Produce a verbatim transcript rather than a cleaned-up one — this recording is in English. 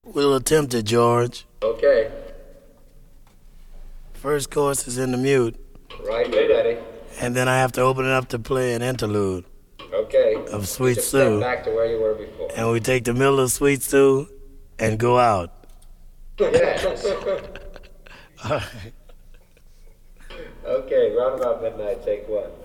We'll attempt it, George. Okay. First chorus is in the mute. Right, we're ready. And then I have to open it up to play an interlude. Okay. Of Sweet Just Sue. step back to where you were before. And we take the middle of Sweet Sue and go out. Yes. All right. Okay, round about midnight, take one.